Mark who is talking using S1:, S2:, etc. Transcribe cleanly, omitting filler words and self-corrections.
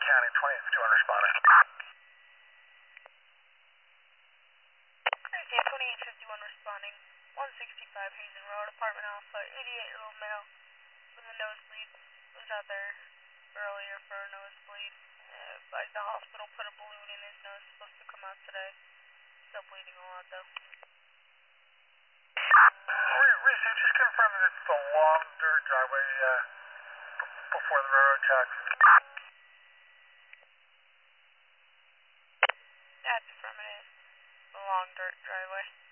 S1: County, 2051 responding.
S2: 2851 responding. 165 Hazen Road, apartment Alpha, 88-year-old male with a nosebleed. Was out there earlier for a nosebleed. Advised the hospital put a balloon in his nose. Supposed to come out today. Still bleeding a lot though.
S1: Reese, just confirm that it's the long dirt driveway before the railroad tracks.
S2: That's affirmative. The long dirt driveway.